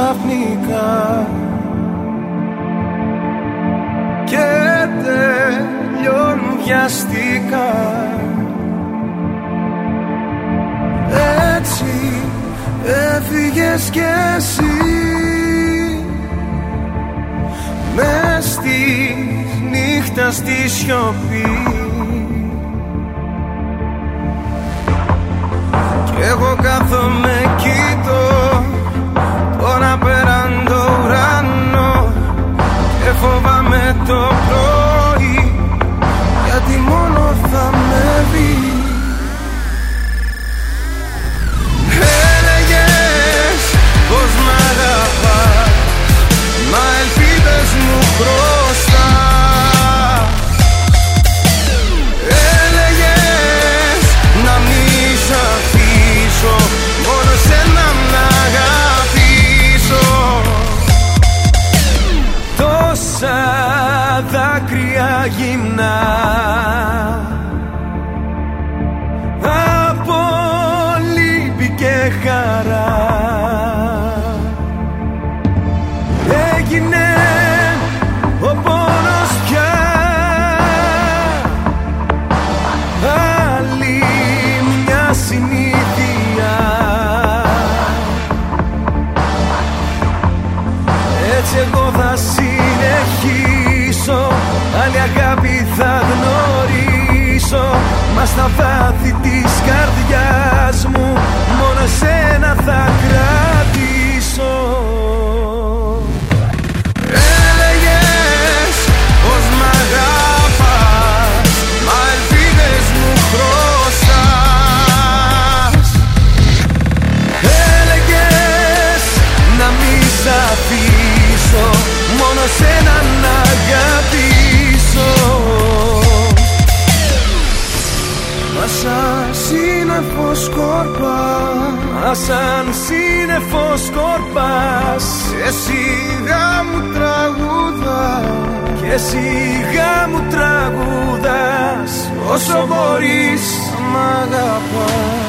ξαφνικά και τελειώνουν βιαστικά. Έτσι έφυγες κι εσύ μες στη νύχτα στη σιωπή κι εγώ κάθομαι κοιτώ τώρα πέραν το ουρανό και φοβάμαι το πρωί γιατί μόνο θα με δει. Έλεγες πως μ' αγαπάς μα ελπίδες μου μπροστά. Έλεγες να μη σ' αφήσω μόνο σένα να αγαπήσω. Τόσα δάκρυα γυμνά από λύπη και χαρά έγινε ο πόνος πια άλλη μια συνήθεια. Έτσι εγώ θα συνεχίσω, άλλη αγάπη θα γνωρίσω, μα στα βάθη της καρδιάς μου μόνο εσένα θα κρατήσω. Έλεγες πως μ' αγαπάς μα ελπίδες μου χρωστάς. Έλεγες να μη σ' αφήσω μόνο σένα να αγαπήσω. Μα σαν σύννεφο σκορπάς, μα σαν σύννεφο σκορπάς και σιγά μου τραγουδάς, και σιγά μου τραγουδάς όσο μπορείς μ' αγαπάς.